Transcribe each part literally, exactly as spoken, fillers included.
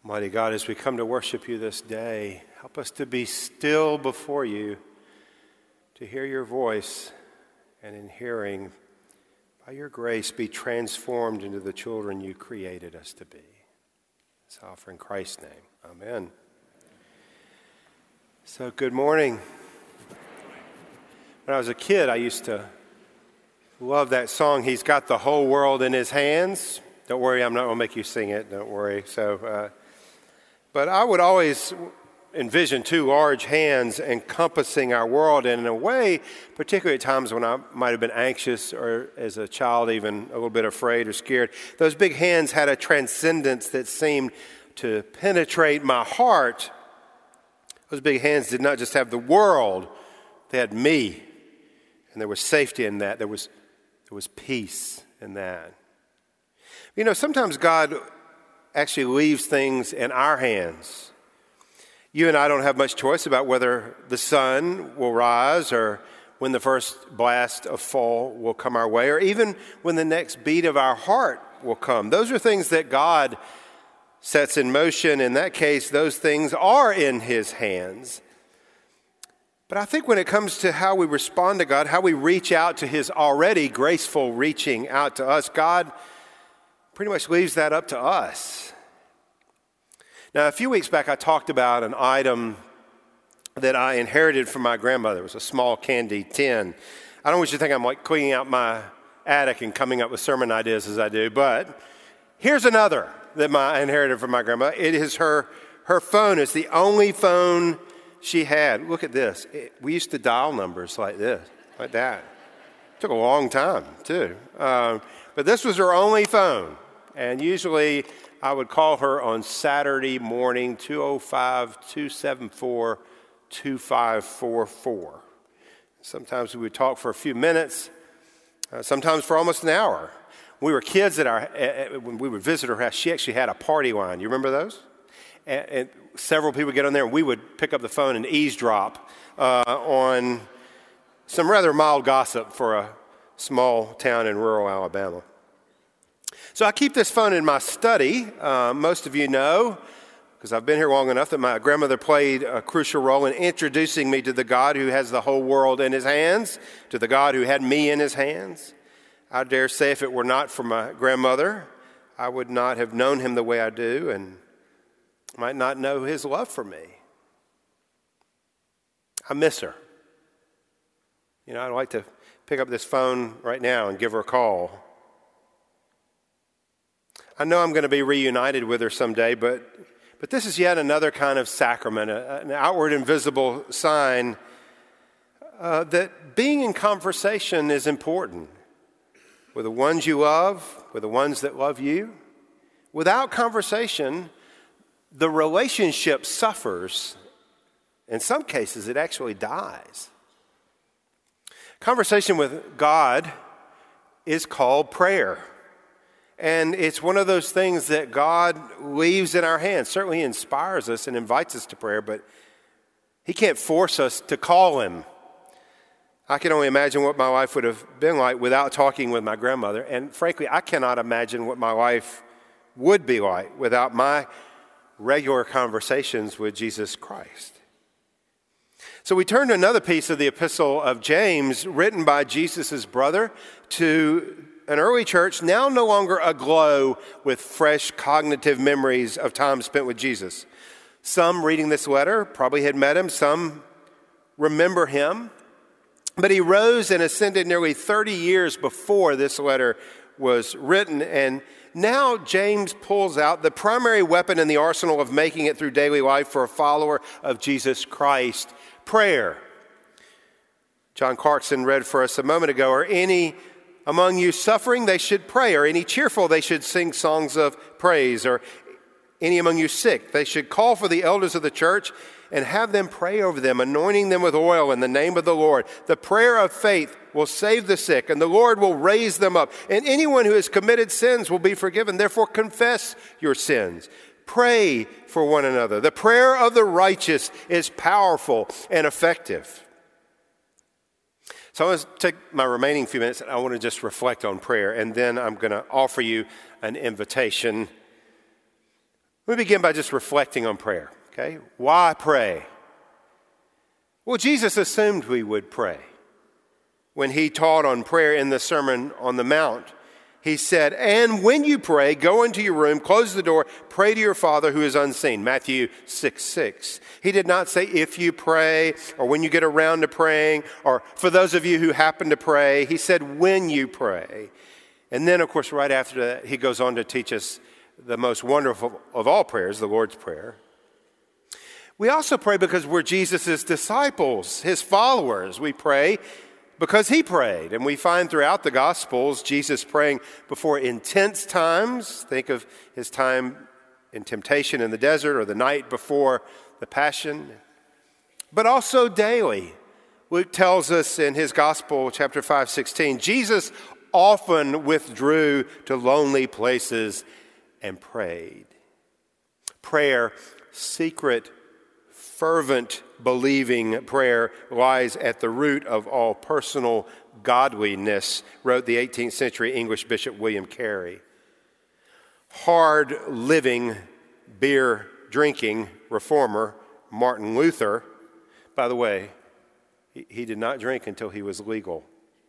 Mighty God, as we come to worship you this day, help us to be still before you, to hear your voice, and in hearing, by your grace, be transformed into the children you created us to be. This I offer in Christ's name. Amen. So, good morning. When I was a kid, I used to love that song, He's Got the Whole World in His Hands. Don't worry, I'm not going to make you sing it. Don't worry. So, uh, but I would always envision two large hands encompassing our world, and in a way, particularly at times when I might have been anxious or as a child even a little bit afraid or scared, those big hands had a transcendence that seemed to penetrate my heart. Those big hands did not just have the world, they had me, and there was safety in that. There was, there was peace in that. You know, sometimes God actually leaves things in our hands. You and I don't have much choice about whether the sun will rise or when the first blast of fall will come our way or even when the next beat of our heart will come. Those are things that God sets in motion. In that case, those things are in His hands. But I think when it comes to how we respond to God, how we reach out to His already graceful reaching out to us, God pretty much leaves that up to us. Now, a few weeks back, I talked about an item that I inherited from my grandmother. It was a small candy tin. I don't want you to think I'm like cleaning out my attic and coming up with sermon ideas as I do, but here's another that my, I inherited from my grandma. It is her, her phone. It's the only phone she had. Look at this. It, we used to dial numbers like this, like that. It took a long time, too. Um, but this was her only phone. And usually I would call her on Saturday morning, two oh five, two seven four, two five four four. Sometimes we would talk for a few minutes, uh, sometimes for almost an hour. When we were kids at our, uh, when we would visit her house, she actually had a party line. You remember those? And, and several people would get on there and we would pick up the phone and eavesdrop uh, on some rather mild gossip for a small town in rural Alabama. So I keep this phone in my study. Uh, most of you know, because I've been here long enough, that my grandmother played a crucial role in introducing me to the God who has the whole world in His hands, to the God who had me in His hands. I dare say if it were not for my grandmother, I would not have known Him the way I do and might not know His love for me. I miss her. You know, I'd like to pick up this phone right now and give her a call. I know I'm going to be reunited with her someday, but but this is yet another kind of sacrament, a, an outward and visible sign uh, that being in conversation is important with the ones you love, with the ones that love you. Without conversation, the relationship suffers. In some cases, it actually dies. Conversation with God is called prayer. And it's one of those things that God leaves in our hands. Certainly He inspires us and invites us to prayer, but He can't force us to call Him. I can only imagine what my life would have been like without talking with my grandmother. And frankly, I cannot imagine what my life would be like without my regular conversations with Jesus Christ. So we turn to another piece of the epistle of James, written by Jesus' brother to an early church now no longer aglow with fresh cognitive memories of time spent with Jesus. Some reading this letter probably had met Him. Some remember Him. But He rose and ascended nearly thirty years before this letter was written. And now James pulls out the primary weapon in the arsenal of making it through daily life for a follower of Jesus Christ, prayer. John Clarkson read for us a moment ago, "Are any among you suffering, they should pray, or any cheerful, they should sing songs of praise, or any among you sick, they should call for the elders of the church and have them pray over them, anointing them with oil in the name of the Lord. The prayer of faith will save the sick, and the Lord will raise them up. And anyone who has committed sins will be forgiven. Therefore, confess your sins. Pray for one another. The prayer of the righteous is powerful and effective." So I want to take my remaining few minutes and I want to just reflect on prayer, and then I'm going to offer you an invitation. Let me begin by just reflecting on prayer, okay? Why pray? Well, Jesus assumed we would pray. When he taught on prayer in the Sermon on the Mount, he said, and when you pray, go into your room, close the door, pray to your Father who is unseen. Matthew six six. He did not say if you pray or when you get around to praying or for those of you who happen to pray. He said when you pray. And then, of course, right after that, he goes on to teach us the most wonderful of all prayers, the Lord's Prayer. We also pray because we're Jesus' disciples, his followers. We pray because he prayed. And we find throughout the Gospels Jesus praying before intense times. Think of his time in temptation in the desert or the night before the Passion. But also daily. Luke tells us in his Gospel, chapter five sixteen, Jesus often withdrew to lonely places and prayed. Prayer, secret, fervent, believing prayer lies at the root of all personal godliness, wrote the eighteenth century English Bishop William Carey. Hard living, beer drinking reformer Martin Luther, by the way, he, he did not drink until he was legal.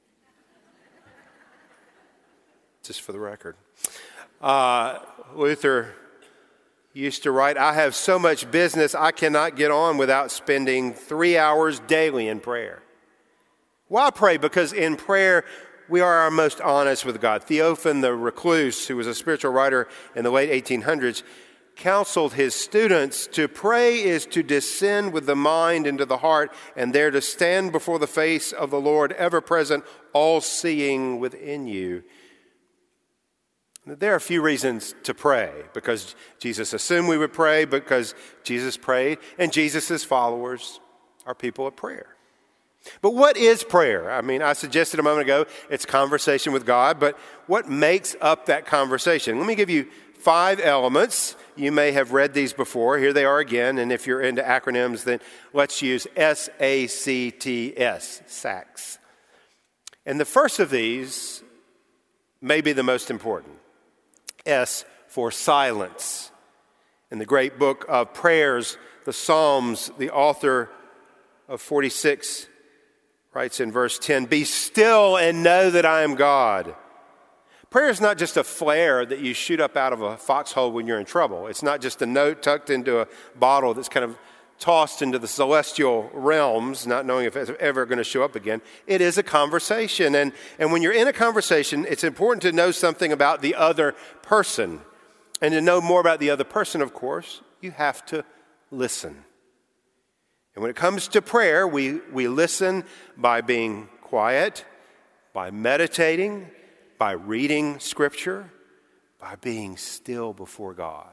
Just for the record. Uh, Luther used to write, I have so much business I cannot get on without spending three hours daily in prayer. Why pray? Because in prayer, we are our most honest with God. Theophan the recluse, who was a spiritual writer in the late eighteen hundreds, counseled his students to pray is to descend with the mind into the heart and there to stand before the face of the Lord, ever present, all-seeing within you. There are a few reasons to pray, because Jesus assumed we would pray, because Jesus prayed, and Jesus' followers are people of prayer. But what is prayer? I mean, I suggested a moment ago, it's conversation with God, but what makes up that conversation? Let me give you five elements. You may have read these before. Here they are again, and if you're into acronyms, then let's use S A C T S, SACS. And the first of these may be the most important. S for silence. In the great book of prayers, the Psalms, the author of forty-six writes in verse ten, be still and know that I am God. Prayer is not just a flare that you shoot up out of a foxhole when you're in trouble. It's not just a note tucked into a bottle that's kind of tossed into the celestial realms, not knowing if it's ever going to show up again. It is a conversation. And, and when you're in a conversation, it's important to know something about the other person. And to know more about the other person, of course, you have to listen. And when it comes to prayer, we, we listen by being quiet, by meditating, by reading Scripture, by being still before God.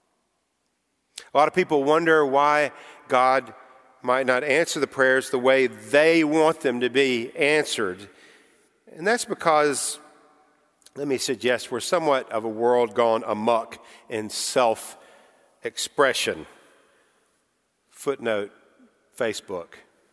A lot of people wonder why God might not answer the prayers the way they want them to be answered. And that's because, let me suggest, we're somewhat of a world gone amok in self-expression. Footnote, Facebook.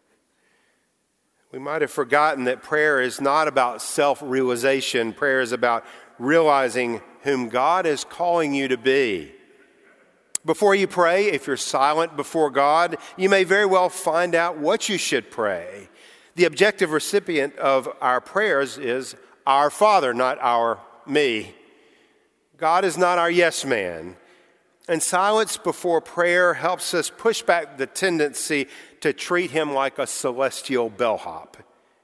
We might have forgotten that prayer is not about self-realization. Prayer is about realizing whom God is calling you to be. Before you pray, if you're silent before God, you may very well find out what you should pray. The objective recipient of our prayers is our Father, not our me. God is not our yes man. And silence before prayer helps us push back the tendency to treat him like a celestial bellhop.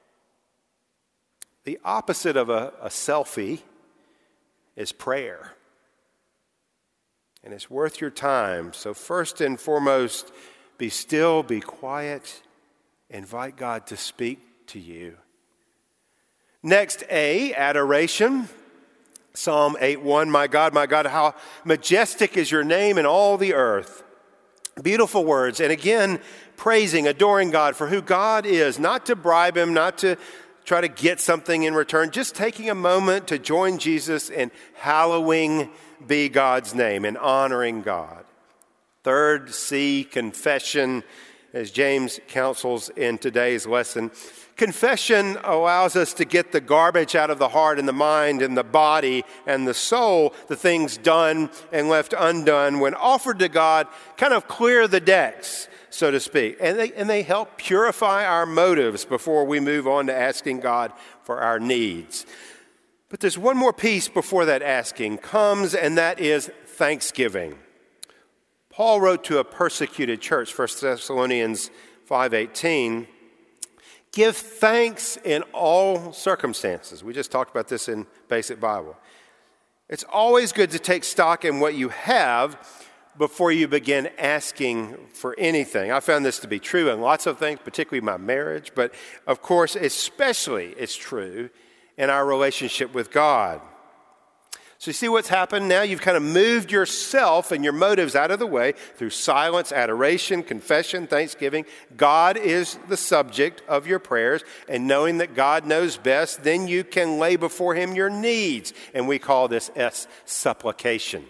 The opposite of a, a selfie is prayer. And it's worth your time. So first and foremost, be still, be quiet, invite God to speak to you. Next, A, adoration. Psalm eight one, my God, my God, how majestic is your name in all the earth. Beautiful words. And again, praising, adoring God for who God is, not to bribe him, not to try to get something in return, just taking a moment to join Jesus in hallowing be God's name and honoring God. Third, C, confession. as James counsels in today's lesson. Confession allows us to get the garbage out of the heart and the mind and the body and the soul, the things done and left undone. When offered to God, kind of clear the decks, so to speak. And they, and they help purify our motives before we move on to asking God for our needs. But there's one more piece before that asking comes, and that is thanksgiving. Paul wrote to a persecuted church, First Thessalonians five eighteen, give thanks in all circumstances. We just talked about this in Basic Bible. It's always good to take stock in what you have before you begin asking for anything. I found this to be true in lots of things, particularly my marriage, but of course, especially it's true in our relationship with God. So you see what's happened now? You've kind of moved yourself and your motives out of the way through silence, adoration, confession, thanksgiving. God is the subject of your prayers, and knowing that God knows best, then you can lay before him your needs, and we call this S, supplication.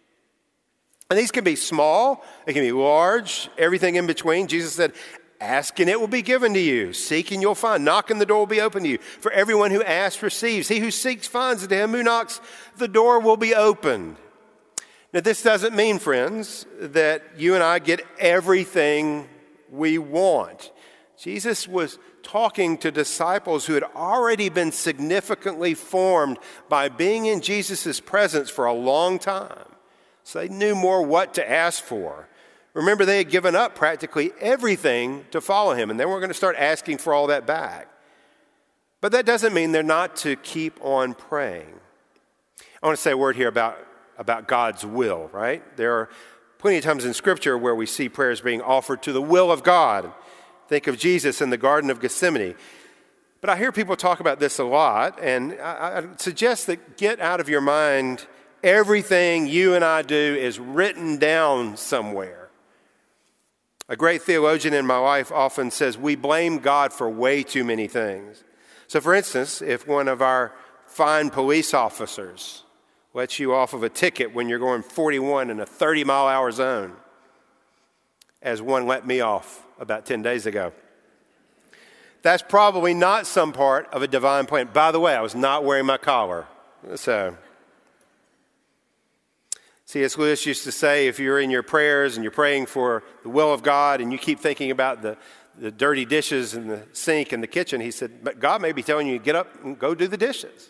And these can be small, they can be large, everything in between. Jesus said, ask and it will be given to you. Seek and you'll find. Knock and the door will be open to you. For everyone who asks receives. He who seeks finds. To him who knocks, the door will be opened. Now this doesn't mean, friends, that you and I get everything we want. Jesus was talking to disciples who had already been significantly formed by being in Jesus' presence for a long time. So they knew more what to ask for. Remember, they had given up practically everything to follow him, and they weren't going to start asking for all that back. But that doesn't mean they're not to keep on praying. I want to say a word here about, about God's will, right? There are plenty of times in Scripture where we see prayers being offered to the will of God. Think of Jesus in the Garden of Gethsemane. But I hear people talk about this a lot, and I, I suggest that get out of your mind everything you and I do is written down somewhere. A great theologian in my life often says we blame God for way too many things. So for instance, if one of our fine police officers lets you off of a ticket when you're going forty-one in a thirty mile hour zone, as one let me off about ten days ago, that's probably not some part of a divine plan. By the way, I was not wearing my collar. So C S Lewis used to say, if you're in your prayers and you're praying for the will of God and you keep thinking about the, the dirty dishes in the sink in the kitchen, he said, but God may be telling you to get up and go do the dishes.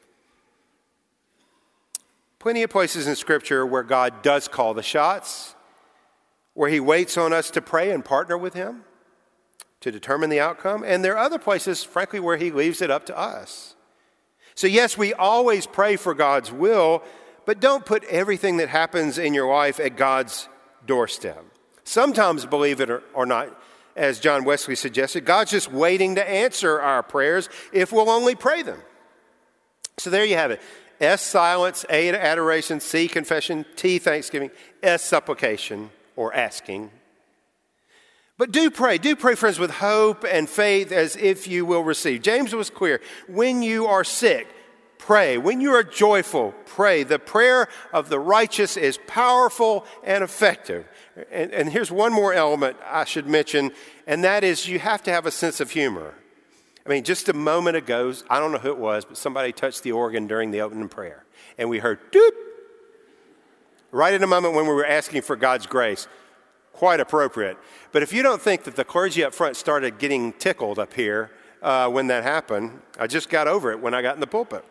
Plenty of places in Scripture where God does call the shots, where he waits on us to pray and partner with him to determine the outcome. And there are other places, frankly, where he leaves it up to us. So yes, we always pray for God's will, but don't put everything that happens in your life at God's doorstep. Sometimes, believe it or not, as John Wesley suggested, God's just waiting to answer our prayers if we'll only pray them. So there you have it. S, silence. A, adoration. C, confession. T, thanksgiving. S, supplication or asking. But do pray. Do pray, friends, with hope and faith as if you will receive. James was clear. When you are sick, pray. When you are joyful, pray. The prayer of the righteous is powerful and effective. And, and here's one more element I should mention, and that is you have to have a sense of humor. I mean, just a moment ago, I don't know who it was, but somebody touched the organ during the opening prayer. And we heard, doop, right in a moment when we were asking for God's grace. Quite appropriate. But if you don't think that the clergy up front started getting tickled up here uh, when that happened, I just got over it when I got in the pulpit.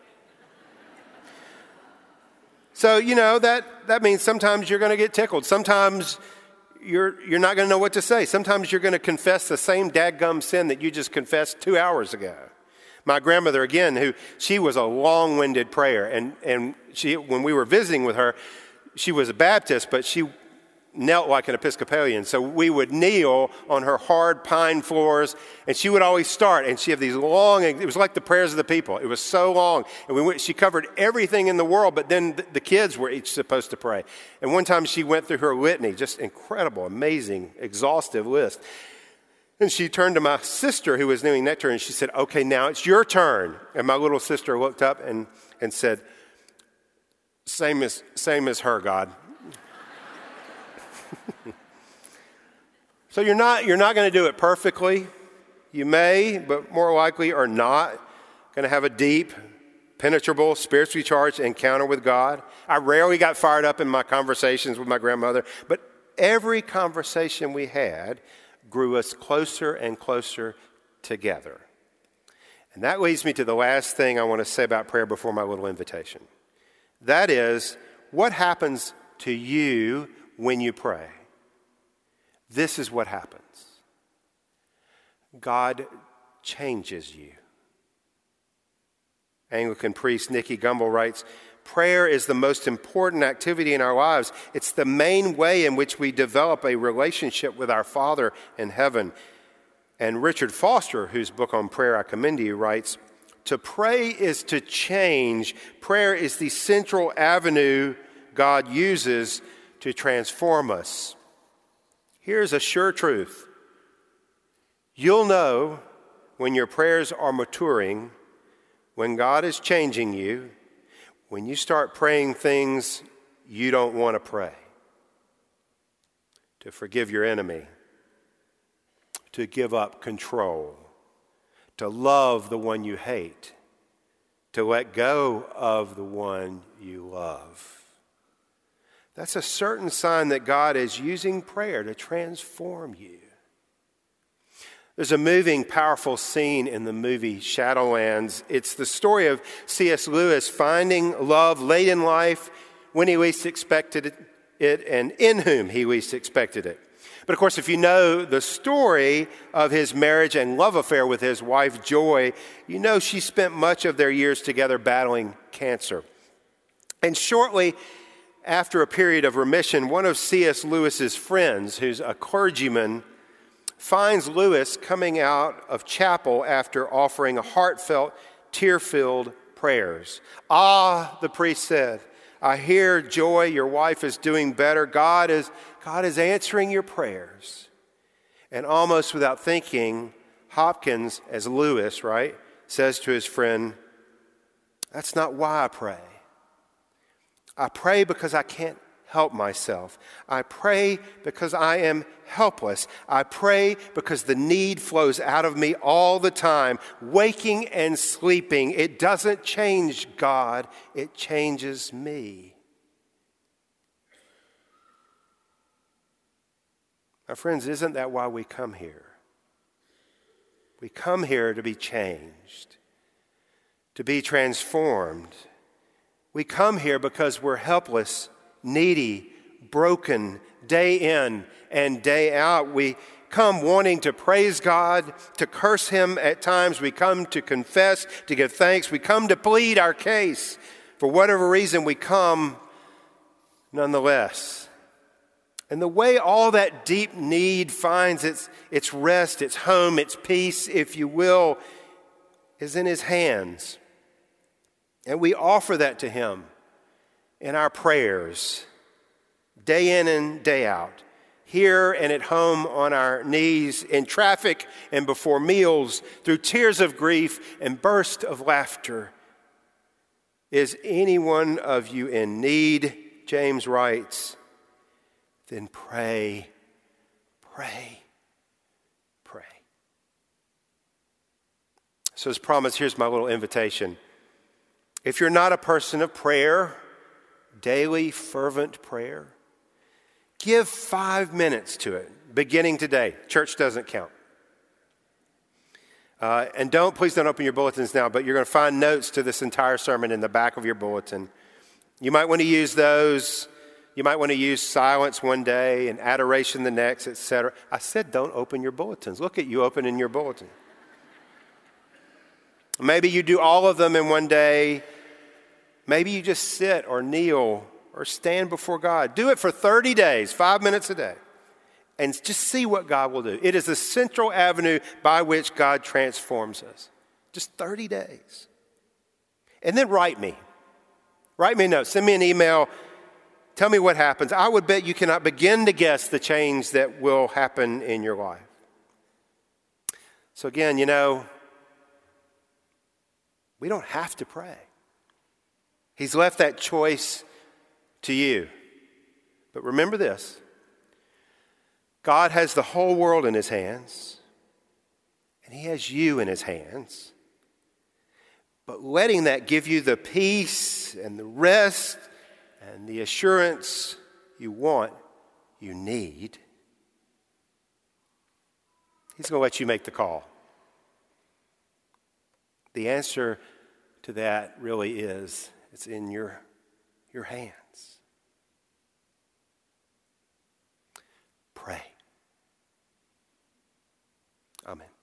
So, you know, that, that means sometimes you're going to get tickled. Sometimes you're, you're not going to know what to say. Sometimes you're going to confess the same dadgum sin that you just confessed two hours ago. My grandmother, again, who she was a long-winded prayer. And, and she, when we were visiting with her, she was a Baptist, but she knelt like an Episcopalian. So we would kneel on her hard pine floors, and she would always start, and she had these long, it was like the prayers of the people. It was so long. And we went, she covered everything in the world, but then the, the kids were each supposed to pray. And one time she went through her litany, just incredible, amazing, exhaustive list. And she turned to my sister who was kneeling next to her, and she said, okay, now it's your turn. And my little sister looked up and, and said, same as, same as her, God. So you're not, you're not going to do it perfectly. You may, but more likely are not going to have a deep, penetrable, spiritually charged encounter with God. I rarely got fired up in my conversations with my grandmother, but every conversation we had grew us closer and closer together. And that leads me to the last thing I want to say about prayer before my little invitation. That is, what happens to you when you pray? This is what happens. God changes you. Anglican priest Nicky Gumbel writes, prayer is the most important activity in our lives. It's the main way in which we develop a relationship with our Father in heaven. And Richard Foster, whose book on prayer I commend to you, writes, to pray is to change. Prayer is the central avenue God uses to transform us. Here's a sure truth. You'll know when your prayers are maturing, when God is changing you, when you start praying things you don't want to pray. To forgive your enemy, to give up control, to love the one you hate, to let go of the one you love. That's a certain sign that God is using prayer to transform you. There's a moving, powerful scene in the movie Shadowlands. It's the story of C S Lewis finding love late in life when he least expected it and in whom he least expected it. But of course, if you know the story of his marriage and love affair with his wife, Joy, you know she spent much of their years together battling cancer. And shortly after a period of remission, one of C S Lewis's friends, who's a clergyman, finds Lewis coming out of chapel after offering a heartfelt, tear-filled prayers. Ah, the priest said, I hear, Joy, your wife is doing better. God is, God is answering your prayers. And almost without thinking, Hopkins, as Lewis, right, says to his friend, that's not why I pray. I pray because I can't help myself. I pray because I am helpless. I pray because the need flows out of me all the time, waking and sleeping. It doesn't change God, it changes me. My friends, isn't that why we come here? We come here to be changed, to be transformed. We come here because we're helpless, needy, broken, day in and day out. We come wanting to praise God, to curse Him at times. We come to confess, to give thanks. We come to plead our case. For whatever reason, we come nonetheless. And the way all that deep need finds its, its rest, its home, its peace, if you will, is in His hands. And we offer that to Him in our prayers, day in and day out, here and at home on our knees, in traffic and before meals, through tears of grief and bursts of laughter. Is any one of you in need, James writes, then pray, pray, pray. So as promised, here's my little invitation. If you're not a person of prayer, daily fervent prayer, give five minutes to it, beginning today. Church doesn't count. Uh, and don't, please don't open your bulletins now, but you're going to find notes to this entire sermon in the back of your bulletin. You might want to use those. You might want to use silence one day and adoration the next, et cetera. I said don't open your bulletins. Look at you opening your bulletin. Maybe you do all of them in one day. Maybe you just sit or kneel or stand before God. Do it for thirty days, five minutes a day, and just see what God will do. It is the central avenue by which God transforms us. Just thirty days. And then write me. Write me a note. Send me an email. Tell me what happens. I would bet you cannot begin to guess the change that will happen in your life. So again, you know, we don't have to pray. He's left that choice to you. But remember this. God has the whole world in his hands, and he has you in his hands. But letting that give you the peace and the rest and the assurance you want, you need. He's going to let you make the call. The answer to that really is, it's in your, your hands. Pray. Amen.